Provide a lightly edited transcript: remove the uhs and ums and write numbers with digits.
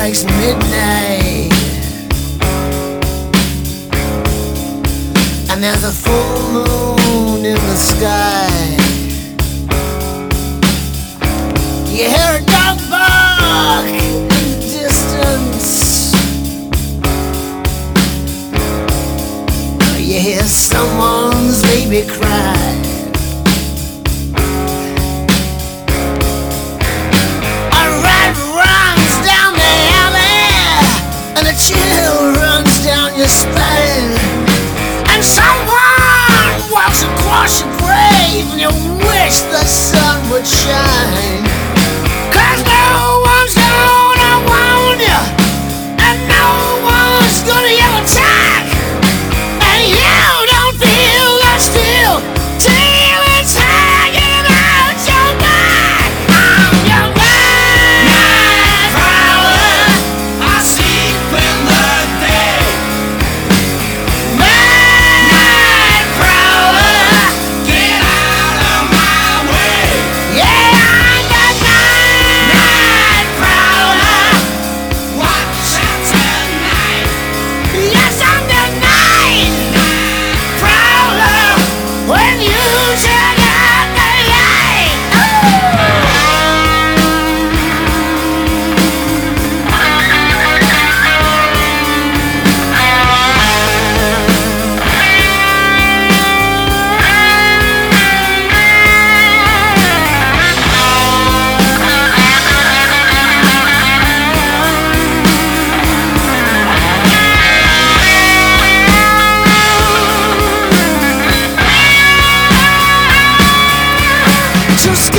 strikes midnight, and there's a full moon in the sky. You hear a dog bark in the distance, you hear someone's baby cry. A rat runs down the alley, and a chill runs down your spine. And someone walks across your grave, and you wish the sun would shine. 'Cause no one's gonna warn you, and no one's gonna yell attack. And you don't feel that steel till it's hanging out your back. I'm your night prowler, I sleep in the day. Night prowler, get out of my way. Yeah, I'm the night prowler, watch out tonight. Yes, I'm the night prowler, when you turn out the light. Just